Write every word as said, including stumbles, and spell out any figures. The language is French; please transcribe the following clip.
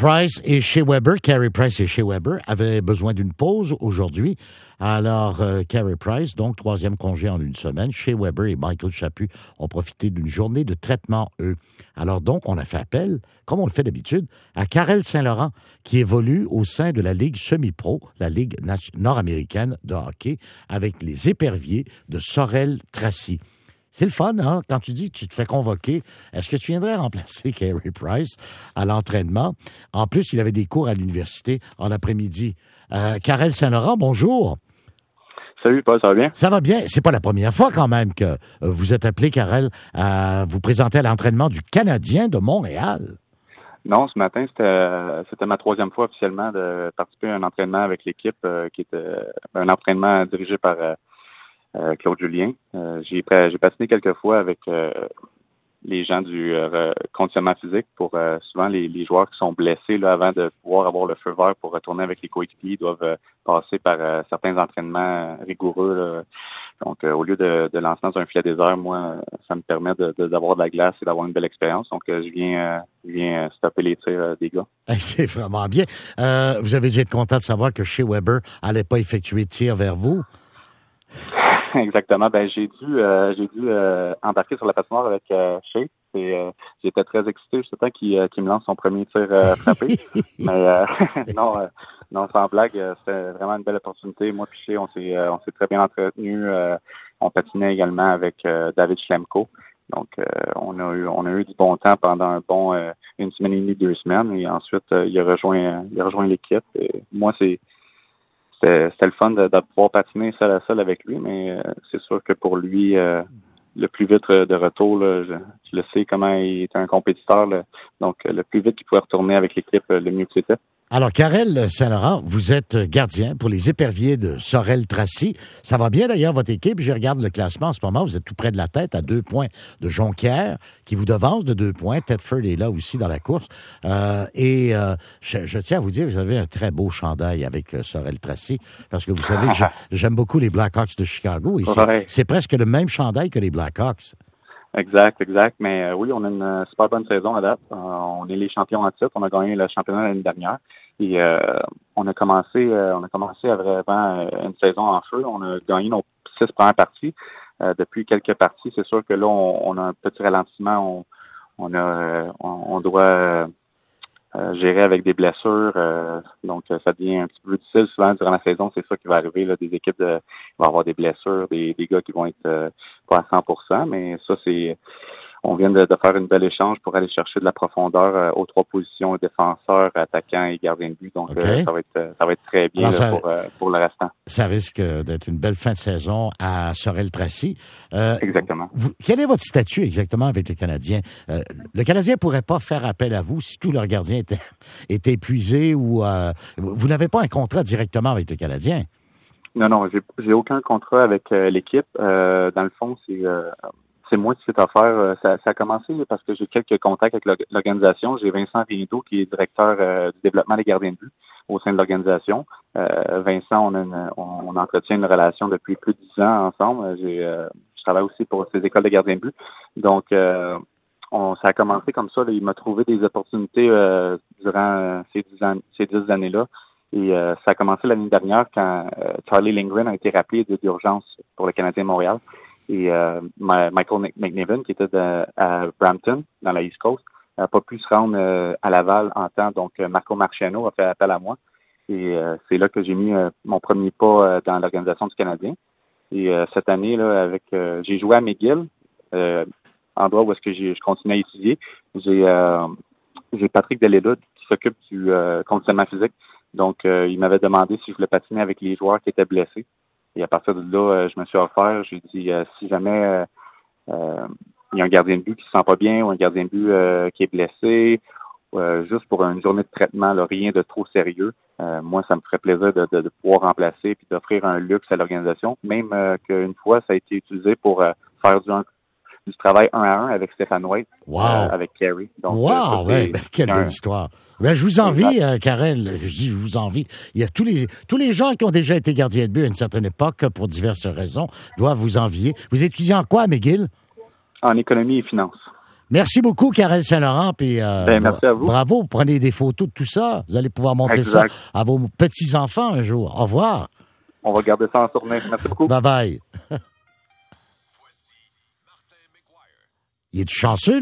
Price et Shea Weber, Carey Price et Shea Weber avaient besoin d'une pause aujourd'hui. Alors, euh, Carey Price, donc troisième congé en une semaine. Shea Weber et Michael Chaput ont profité d'une journée de traitement, eux. Alors donc, on a fait appel, comme on le fait d'habitude, à Karel Saint-Laurent, qui évolue au sein de la Ligue semi-pro, la Ligue nord-américaine de hockey, avec les éperviers de Sorel-Tracy. C'est le fun, hein? Quand tu dis que tu te fais convoquer, est-ce que tu viendrais remplacer Carey Price à l'entraînement? En plus, il avait des cours à l'université en après-midi. Euh, Karel Saint-Laurent, bonjour. Salut, Paul, ça va bien? Ça va bien. C'est pas la première fois quand même que vous êtes appelé, Karel, à vous présenter à l'entraînement du Canadien de Montréal. Non, ce matin, c'était, c'était ma troisième fois officiellement de participer à un entraînement avec l'équipe euh, qui était un entraînement dirigé par euh, euh, Claude Julien. Euh, j'ai, j'ai patiné quelques fois avec euh, les gens du euh, conditionnement physique pour euh, souvent les, les joueurs qui sont blessés là, avant de pouvoir avoir le feu vert pour retourner avec les coéquipiers, ils doivent euh, passer par euh, certains entraînements rigoureux. Là. Donc, euh, au lieu de, de lancer dans un filet désert, moi, ça me permet de, de, d'avoir de la glace et d'avoir une belle expérience. Donc, euh, je viens, euh, je viens stopper les tirs euh, des gars. C'est vraiment bien. Euh, vous avez dû être content de savoir que Shea Weber n'allait pas effectuer de tir vers vous. Exactement. Ben j'ai dû euh, j'ai dû euh, embarquer sur la patinoire avec euh, Shea. Et euh, j'étais très excité juste le temps qu'il, euh, qu'il me lance son premier tir euh, frappé. Mais euh, non, euh, non, sans blague, euh, c'était vraiment une belle opportunité. Moi et Shea, on s'est euh, on s'est très bien entretenus. Euh, on patinait également avec euh, David Schlemko. Donc euh, on a eu on a eu du bon temps pendant un bon euh, une semaine et demie, deux semaines. Et ensuite euh, il a rejoint il a rejoint l'équipe. Et moi c'est C'était, c'était le fun de, de pouvoir patiner seul à seul avec lui, mais euh, c'est sûr que pour lui, euh, le plus vite de retour, là, je, je le sais comment il est un compétiteur, là, donc le plus vite qu'il pouvait retourner avec l'équipe, le mieux que c'était. Alors, Karel Saint-Laurent, vous êtes gardien pour les éperviers de Sorel-Tracy. Ça va bien d'ailleurs, votre équipe. Je regarde le classement en ce moment. Vous êtes tout près de la tête, à deux points de Jonquière, qui vous devance de deux points. Tedford est là aussi dans la course. Euh, et euh, je, je tiens à vous dire, vous avez un très beau chandail avec euh, Sorel-Tracy, parce que vous savez que je, j'aime beaucoup les Blackhawks de Chicago. Et c'est, ouais. c'est presque le même chandail que les Blackhawks. Exact, exact. Mais euh, oui, on a une euh, super bonne saison à date. Euh, on est les champions en titre. On a gagné le championnat l'année dernière. Et euh, on a commencé euh, on a commencé à vraiment euh, une saison en feu. On a gagné nos six premières parties. Euh, depuis quelques parties, c'est sûr que là, on, on a un petit ralentissement. On, on a euh, on, on doit euh, euh, gérer avec des blessures. Euh, donc, ça devient un petit peu difficile souvent durant la saison. C'est ça qui va arriver. Là, des équipes de, vont avoir des blessures, des, des gars qui vont être euh, pas à cent pour cent. Mais ça, c'est on vient de, de faire une belle échange pour aller chercher de la profondeur euh, aux trois positions, défenseurs, attaquants et gardiens de but. Donc, okay. euh, ça va être ça va être très bien. Alors, là, ça, pour, euh, pour le restant. Ça risque d'être une belle fin de saison à Sorel-Tracy. Euh, exactement. Vous, quel est votre statut exactement avec le Canadien? Euh, le Canadien ne pourrait pas faire appel à vous si tous leurs gardiens étaient, étaient épuisés ou euh, vous n'avez pas un contrat directement avec le Canadien? Non, non, j'ai, j'ai aucun contrat avec euh, l'équipe. Euh, dans le fond, c'est euh, c'est moi qui sais faire. Ça, ça a commencé parce que j'ai quelques contacts avec l'organisation. J'ai Vincent Riendeau, qui est directeur euh, du développement des gardiens de but au sein de l'organisation. Euh, Vincent, on, a une, on, on entretient une relation depuis plus de dix ans ensemble. J'ai, euh, je travaille aussi pour ces écoles de gardiens de but. Donc, euh, on, ça a commencé comme ça. Là, il m'a trouvé des opportunités euh, durant ces dix, an- ces dix années-là. Et euh, ça a commencé l'année dernière quand euh, Charlie Lindgren a été rappelé d'urgence pour le Canadien de Montréal. Et euh, Michael McNiven, qui était de, à Brampton, dans la East Coast, n'a pas pu se rendre euh, à Laval en temps. Donc, Marco Marciano a fait appel à moi. Et euh, c'est là que j'ai mis euh, mon premier pas euh, dans l'organisation du Canadien. Et euh, cette année, là, avec euh, j'ai joué à McGill, euh, endroit où est-ce que j'ai, je continue à étudier. J'ai, euh, j'ai Patrick Deléda qui s'occupe du euh, conditionnement physique. Donc, euh, il m'avait demandé si je voulais patiner avec les joueurs qui étaient blessés. Et à partir de là, euh, je me suis offert. J'ai dit, euh, si jamais euh, euh, il y a un gardien de but qui se sent pas bien ou un gardien de but euh, qui est blessé, euh, juste pour une journée de traitement, là, rien de trop sérieux, euh, moi, ça me ferait plaisir de, de, de pouvoir remplacer puis d'offrir un luxe à l'organisation. Même euh, qu'une fois, ça a été utilisé pour euh, faire du, du travail un à un avec Stéphane White, wow. euh, avec Carey. Donc, wow! Euh, ça, ben, ben, quelle un... belle histoire. Ben, je vous envie, euh, Karel. Je dis, je vous envie. Il y a tous les, tous les gens qui ont déjà été gardiens de but à une certaine époque, pour diverses raisons, doivent vous envier. Vous étudiez en quoi, McGill? En économie et finance. Merci beaucoup, Karel Saint-Laurent. Puis, euh, ben, merci à vous. Bravo, prenez des photos de tout ça. Vous allez pouvoir montrer exact. ça à vos petits-enfants un jour. Au revoir. On va garder ça en tournée. Merci beaucoup. Bye-bye. Il est chanceux,